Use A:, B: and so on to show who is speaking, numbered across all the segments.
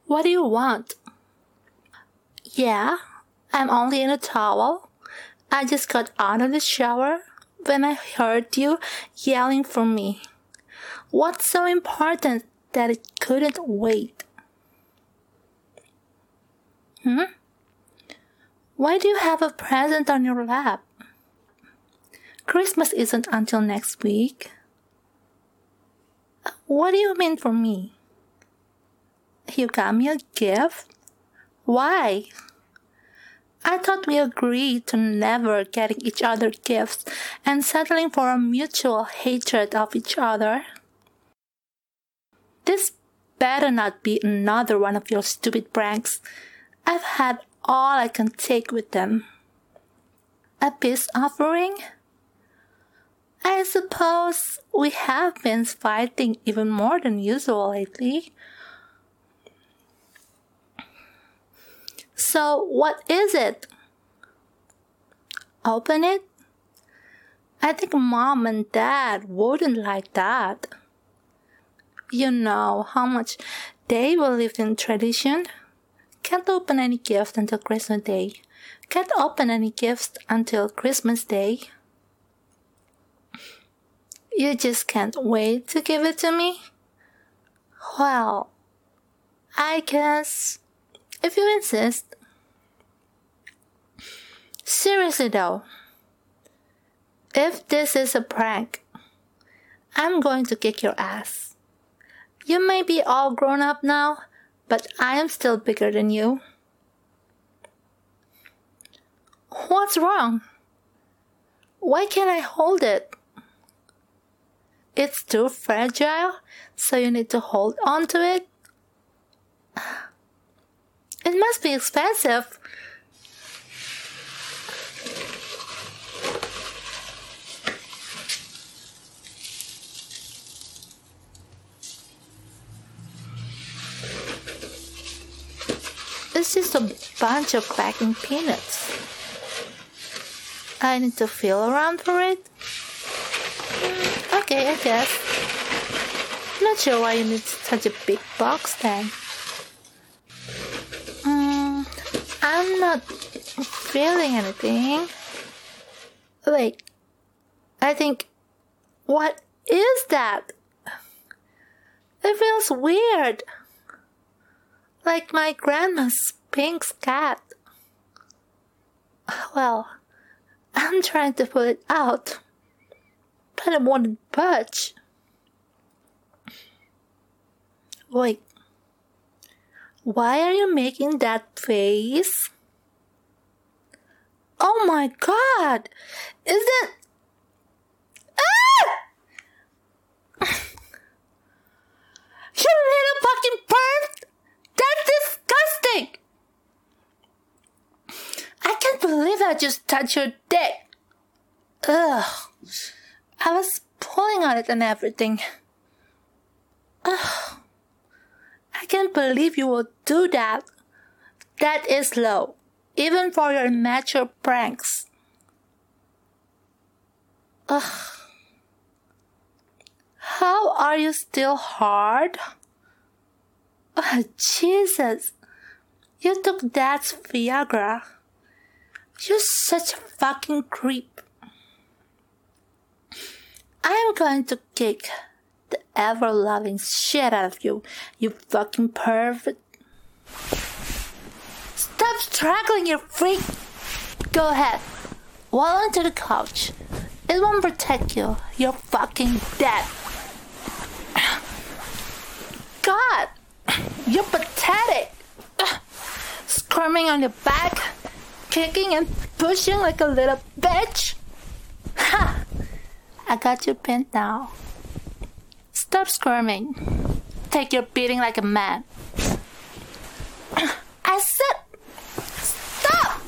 A: What do you want? Yeah, I'm only in a towel. I just got out of the shower when I heard you yelling for me. What's so important that it couldn't wait? Why do you have a present on your lap? Christmas isn't until next week. What do you mean for me? You got me a gift? Why? I thought we agreed to never getting each other gifts and settling for a mutual hatred of each other. This better not be another one of your stupid pranks. I've had all I can take with them. A peace offering? I suppose we have been fighting even more than usual lately. So what is it? Open it? I think Mom and Dad wouldn't like that. You know how much they believe in tradition. Can't open any gift until Christmas Day. Can't open any gifts until Christmas Day. You just can't wait to give it to me? Well, I guess, if you insist. Seriously though, if this is a prank, I'm going to kick your ass. You may be all grown up now, but I am still bigger than you. What's wrong? Why can't I hold it? It's too fragile, so you need to hold on to it? It must be expensive. It's just a bunch of packing peanuts. I need to feel around for it? Okay, I guess. Not sure why you need such a big box then. I'm not feeling anything. Wait, I think... What is that? It feels weird. Like my grandma's pink cat. Well, I'm trying to pull it out, but it won't budge. Wait, why are you making that face? Oh my God! Is it... You little fucking bird! That's disgusting! I can't believe I just touched your dick. Ugh. I was pulling on it and everything. Ugh. I can't believe you would do that. That is low, even for your immature pranks. Ugh. How are you still hard? Oh, Jesus. You took Dad's Viagra. You're such a fucking creep. I'm going to kick the ever-loving shit out of you, you fucking pervert. Stop struggling, you freak. Go ahead. Wall onto the couch. It won't protect you. You're fucking dead. God, you're pathetic. Squirming on your back, kicking and pushing like a little bitch. Ha! I got you pinned now. Stop squirming. Take your beating like a man. I said, stop!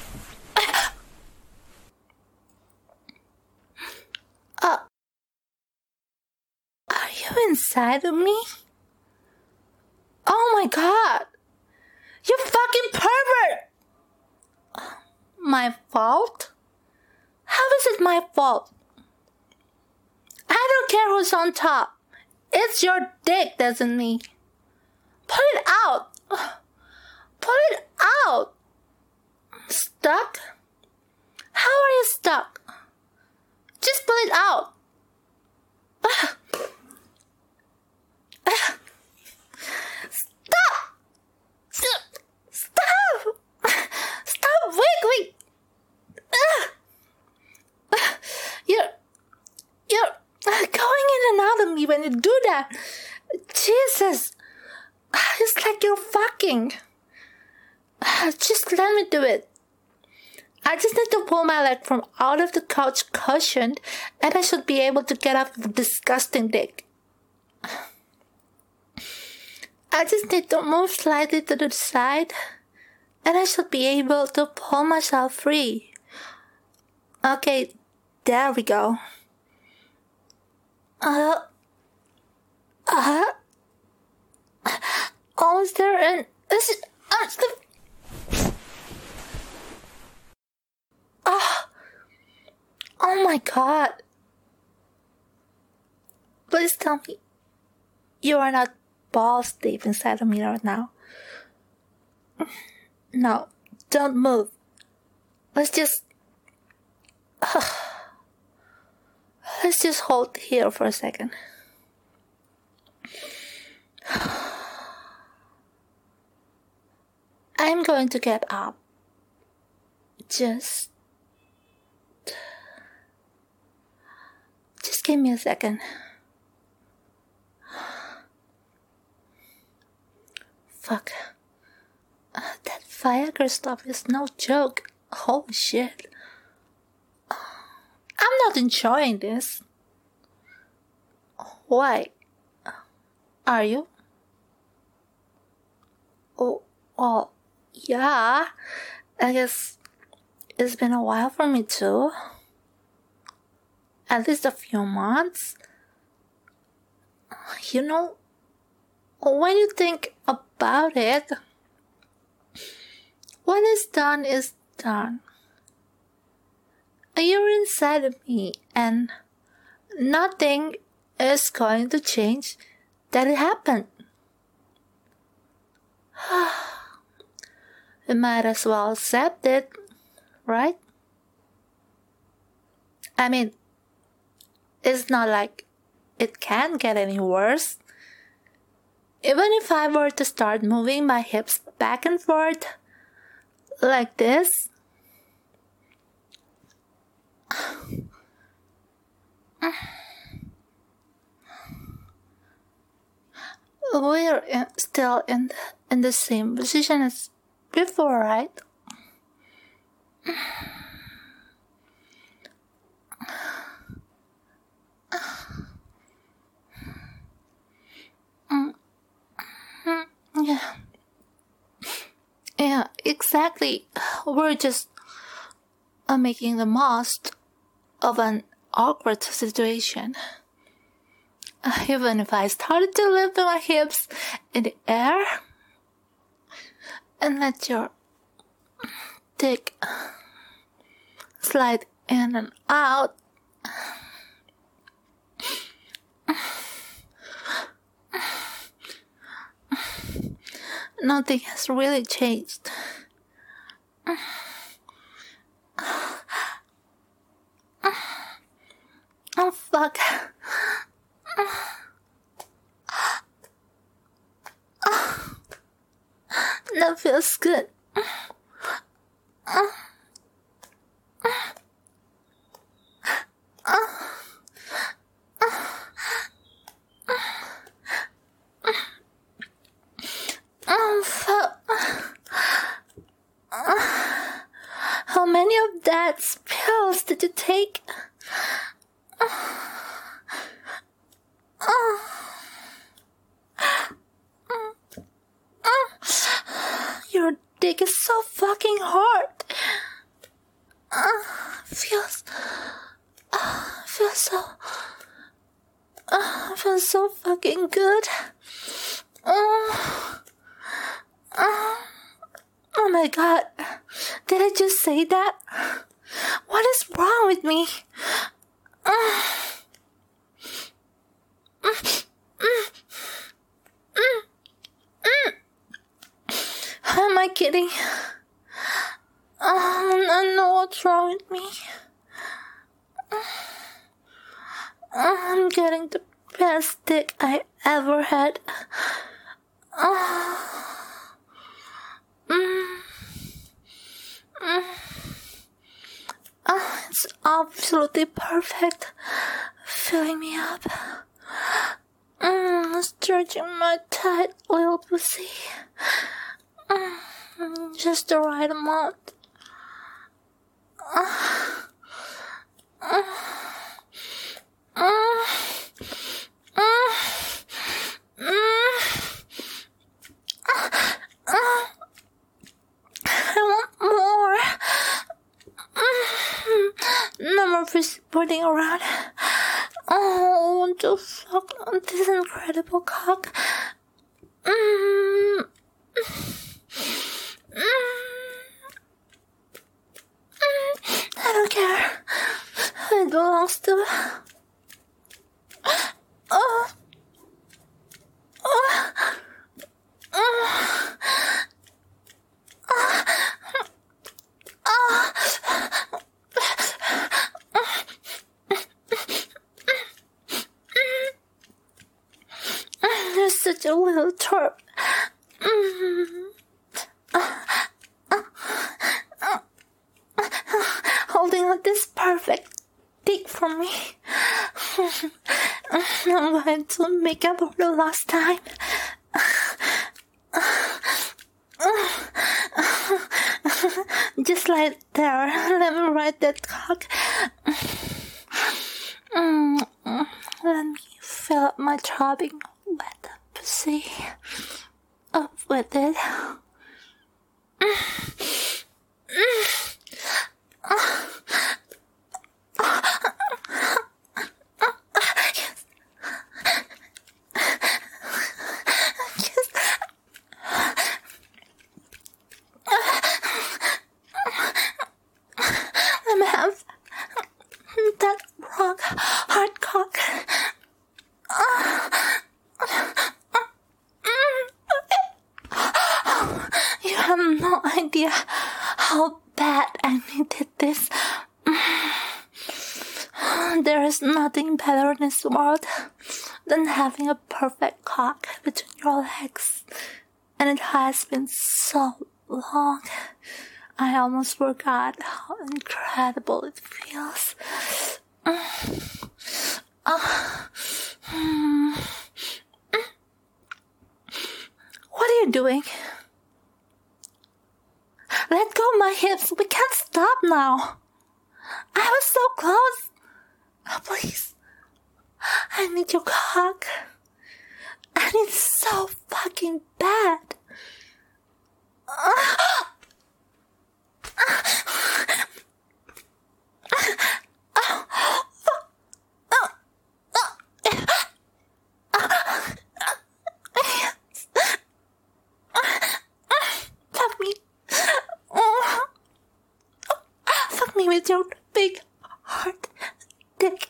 A: Are you inside of me? Oh my God! You fucking pervert! My fault? How is it my fault? I don't care who's on top. It's your dick, doesn't me? Put it out! Pull it out! Stuck? How are you stuck? Just pull it out! Stop! Stop! Stop! Wait! You're going in and out of me when you do that. Jesus! It's like you're fucking. Just let me do it. I just need to pull my leg from out of the couch cushion and I should be able to get off the disgusting dick. I just need to move slightly to the side and I should be able to pull myself free. Okay, there we go. Oh, is there an... Oh my god. Please tell me you are not balls deep inside of me right now. No, don't move. Let's just hold here for a second. I'm going to get up. Just give me a second. Fuck. That Viagra stuff is no joke. Holy shit. I'm not enjoying this. Why? Are you? Oh, well, yeah. I guess it's been a while for me too. At least a few months. You know, when you think about it, what is done is done. You're inside of me and nothing is going to change that it happened. You might as well accept it, right? I mean, it's not like it can get any worse. Even if I were to start moving my hips back and forth like this, we're still in the same position as before, right? Yeah, exactly. We're just making the most of an awkward situation. Even if I started to lift my hips in the air and let your dick slide in and out, nothing has really changed. Oh fuck. That feels good. How many of that pills did you take? Your dick is so fucking hard. Feels so fucking good. Oh my god. Did I just say that? What is wrong with me? I kidding? I know what's wrong with me. I'm getting the best dick I ever had. It's absolutely perfect, filling me up. Stretching my tight little pussy. Just the right amount. I want more. No more putting around. I want to fuck on this incredible cock. I don't care. It belongs to. You're such a little twerp. Holding on this perfect dick for me. I'm going to make up for the last time. Just like there. Let me ride that cock. Let me fill up my throbbing wet pussy. Up with it. Let me have that rock hard cock. You have no idea how bad I needed this. There is nothing better in this world than having a perfect cock between your legs. And it has been so long. I almost forgot how incredible it feels. What are you doing? Let go of my hips. We can't stop now. I was so close. Oh, please. I need your cock. I need it so fucking bad. Fuck me. Fuck me with your big hard dick.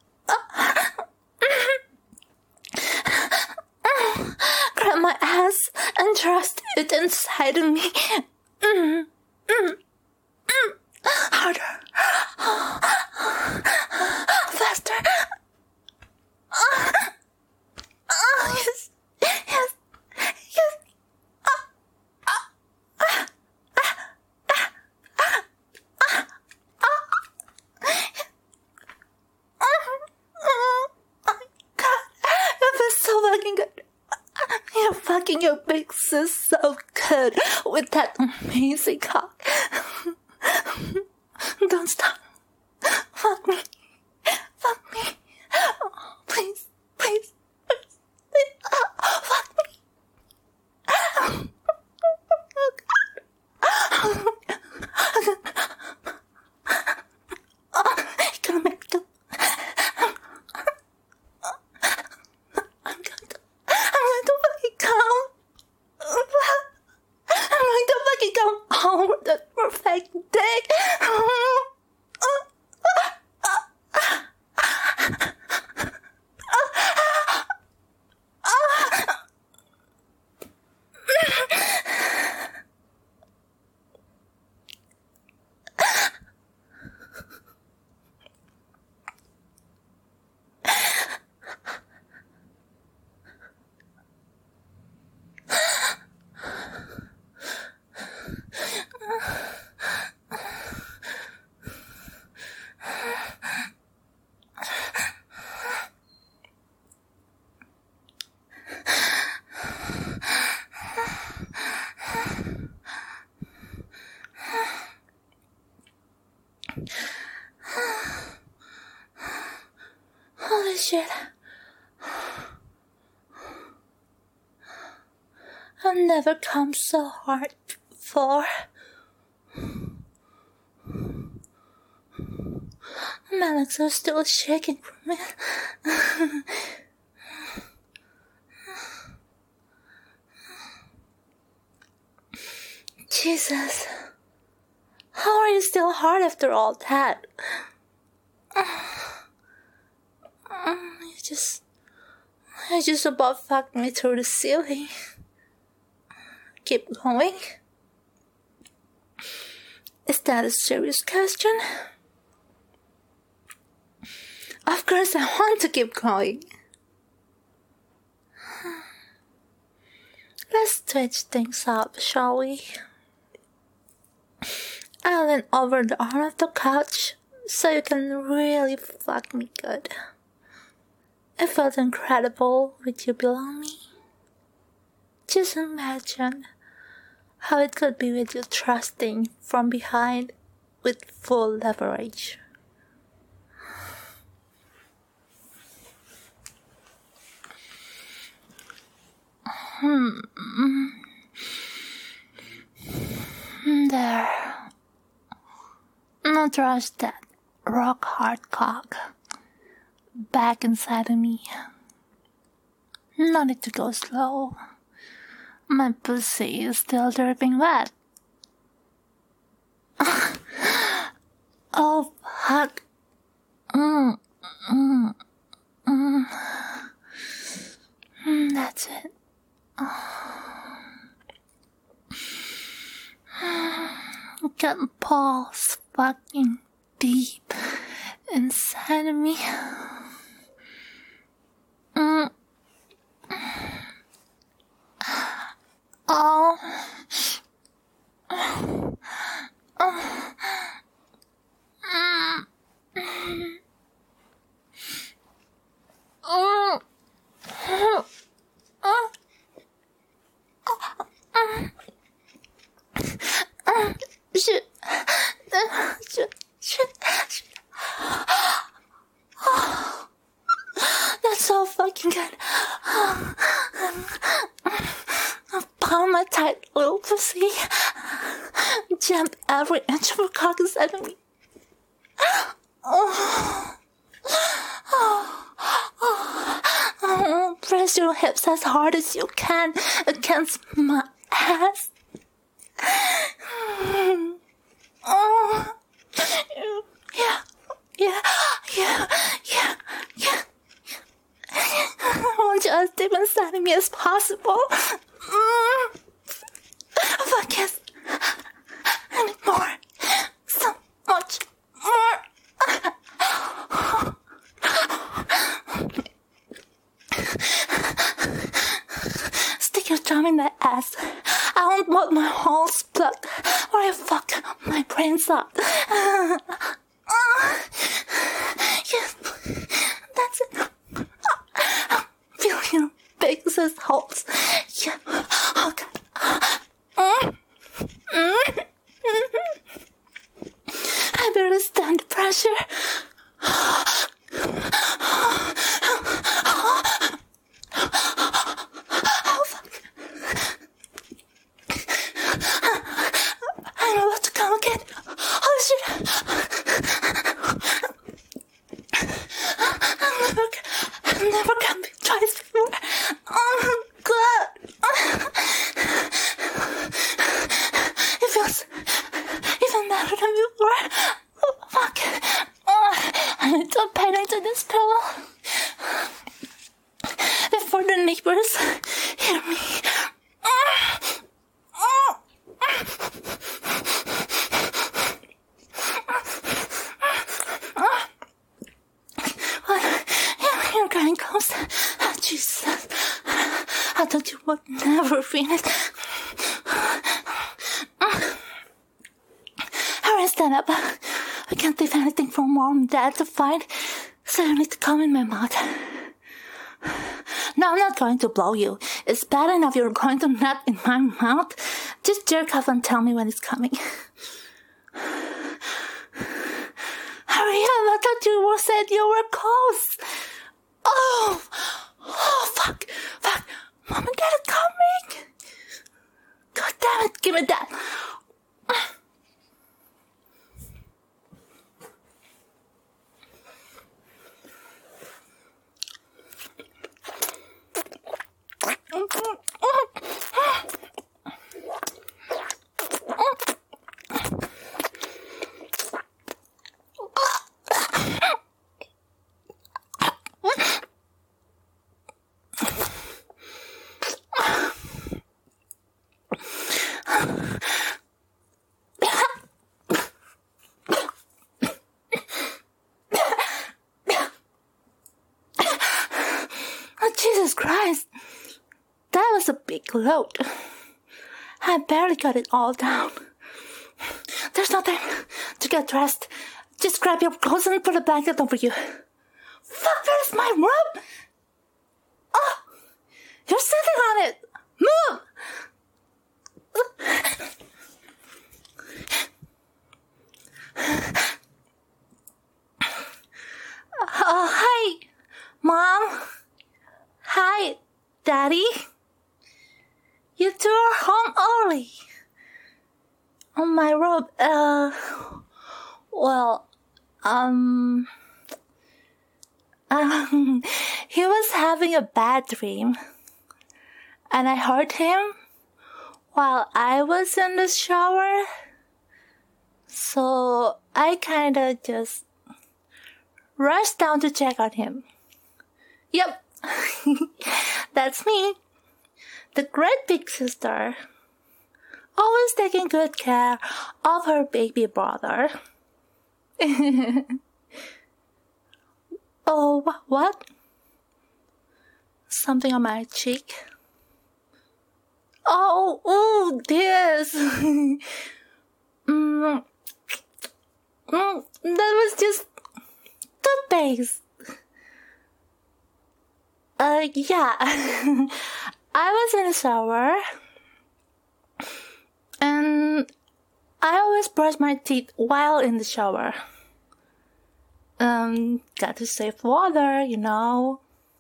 A: Grab my ass and thrust it inside of me. Harder. Faster. Yes. Yes. Yes. Oh my God. That feels so fucking good. You're fucking your big sis so good with that amazing cock. Don't stop. Fuck me. Fuck me. Oh, please. Please. Please. Please. Fuck me. You're gonna make the... I'm going to fucking come. I'm going to fucking come home with that perfect dick. shit. I've never come so hard before. My legs are still shaking from it. Jesus. How are you still hard after all that? You just about fucked me through the ceiling. Keep going. Is that a serious question? Of course I want to keep going. Let's switch things up, shall we? I lean over the arm of the couch so you can really fuck me good. It felt incredible with you below me. Just imagine how it could be with you thrusting from behind with full leverage. There. Now thrust that rock hard cock back inside of me. No need to go slow. My pussy is still dripping wet. Oh, fuck. That's it. Got balls fucking deep inside of me. Oh. That's so fucking good. Palm my tight little pussy. Jump every inch of her cock inside of me. Press your hips as hard as you can against my ass. Yeah. I want you as deep inside of me as possible. If I can't anymore, so much more. Stick your thumb in that ass. I won't want my holes plugged or I fuck my brains out. Yes, that's it. Feel your big sis holes. Yeah. Oh God. I better stand the pressure. Oh fuck. I'm about to come again. Oh shit. I've never come twice before. Oh God. It feels even better than before. Oh, fuck. I need to bite into this pillow before the neighbors hear me. You're getting close. Oh, Jesus. I thought you would never finish. Hurry, stand up. I can't leave anything for mom and dad to find, so you need to come in my mouth. No, I'm not going to blow you. It's bad enough you're going to nut in my mouth. Just jerk off and tell me when it's coming. Hurry up, I thought you said you were close. Oh, fuck. Mom and Dad are coming. God damn it, give me that. Oh, Jesus Christ. That was a big load. I barely got it all down. There's no time to get dressed. Just grab your clothes and put a blanket over you. Fuck, where's my robe? Oh, you're sitting on it. Move! Hi, Mom. Hi, Daddy. You two are home early. Oh, my robe, well, he was having a bad dream, and I heard him while I was in the shower, so I kinda just rushed down to check on him. Yep, that's me, the great big sister, always taking good care of her baby brother. Oh, what? Something on my cheek? Oh, this. That was just toothpaste. Yeah. I was in the shower, and I always brush my teeth while in the shower. Got to save water, you know.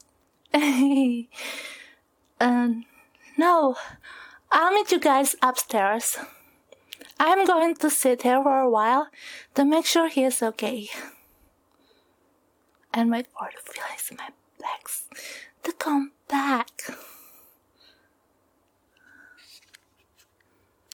A: No, I'll meet you guys upstairs. I'm going to sit here for a while to make sure he is okay. And wait for the feelings in my legs to come back.